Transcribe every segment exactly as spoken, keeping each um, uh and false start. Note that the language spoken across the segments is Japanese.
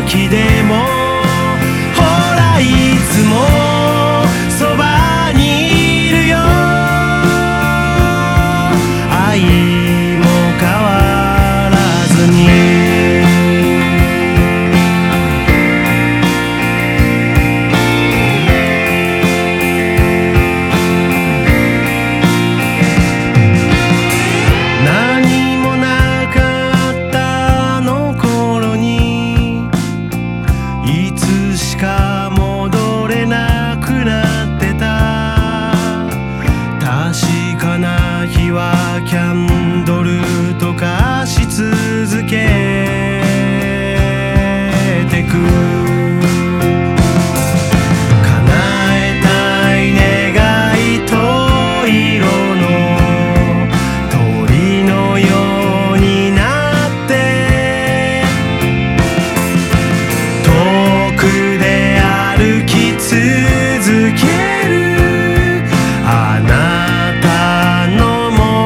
時でもほらいつもそばにいるよ。愛も変わらずにキャンドルとかし続けてく叶えたい願いと色の鳥のようになって遠くで歩き続けるあなたの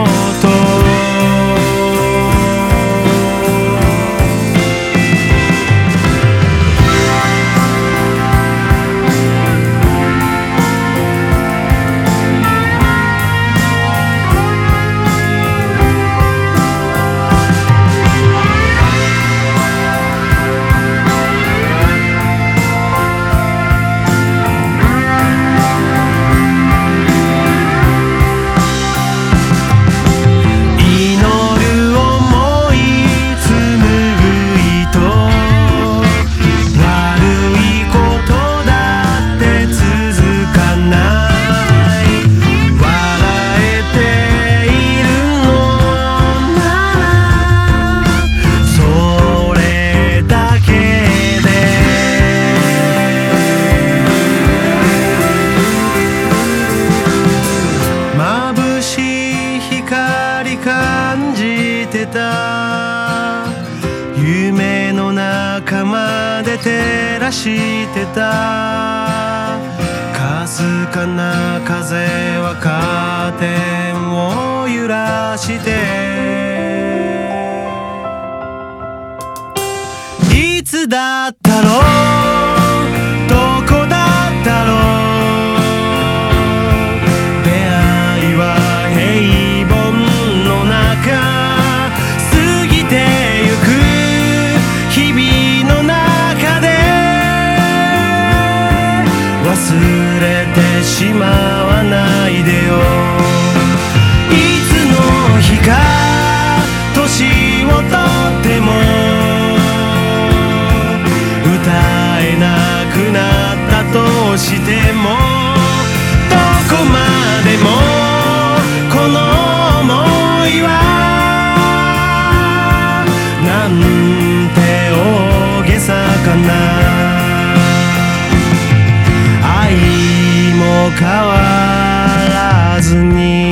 感じてた夢の中まで照らしてたかすかな風はカーテンを揺らしていつだったろうどこだったろう出会いは平凡過ぎてゆく日々の中で忘れてしまわないでよいつの日か年をとっても歌えなくなったとしてもどこまでもこの想いはなんて大げさかな愛も変わらずに